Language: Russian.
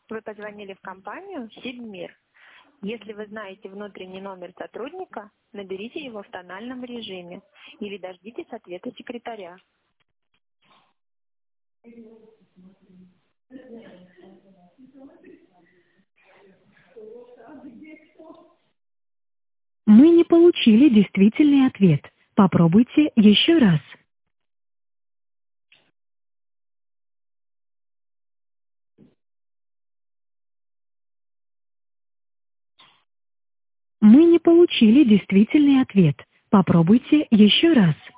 Вы позвонили в компанию «Сибмир». Если вы знаете внутренний номер сотрудника, наберите его в тональном режиме или дождитесь ответа секретаря. Мы не получили действительный ответ. Попробуйте еще раз. Мы не получили действительный ответ. Попробуйте еще раз.